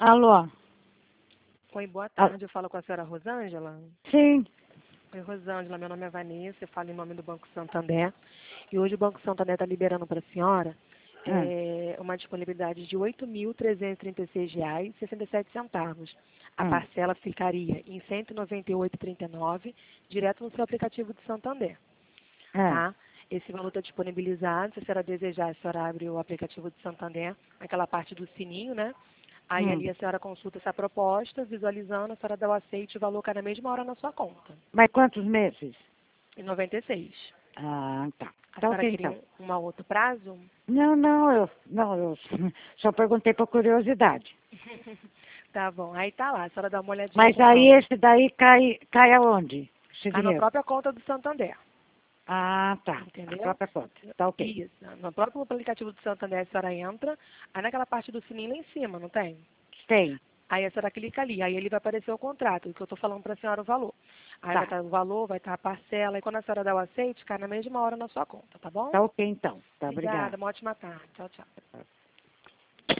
Alô? Oi, boa Ah, tarde. Eu falo com a senhora Rosângela. sim. Oi, Rosângela. Meu nome é Vanessa. Eu falo em nome do Banco Santander. E hoje o Banco Santander está liberando para a senhora Ah, uma disponibilidade de R$ 8.336,67. A ah, parcela ficaria em R$ 198,39, direto no seu aplicativo de Santander, ah, tá? Esse valor está disponibilizado. Se a senhora desejar, a senhora abre o aplicativo de Santander, naquela parte do sininho, né? Aí hum. ali a senhora consulta essa proposta, visualizando, a senhora dá o aceite e o valor cai na mesma hora na sua conta. Mas quantos meses? Em 96. Ah, tá. A Tá senhora ok, queria então. um outro prazo? Não, eu só perguntei por curiosidade. Tá bom. Aí tá lá, a senhora dá uma olhadinha Mas com aí calma. esse daí cai aonde? Esse Cai na dinheiro? própria conta do Santander, Ah, tá. A entendeu? própria conta. Tá ok. Isso. No próprio aplicativo do Santander a senhora entra, aí naquela parte do sininho lá em cima, não tem? Tem. Aí a senhora clica ali, aí ele vai aparecer o contrato, o que eu estou falando para a senhora o valor. Aí vai Tá. estar o valor, vai estar a parcela, e quando a senhora dá o aceite, cai na mesma hora na sua conta, tá bom? Tá ok, então. Tá, Obrigada, obrigada. uma ótima tarde. Tchau, tchau.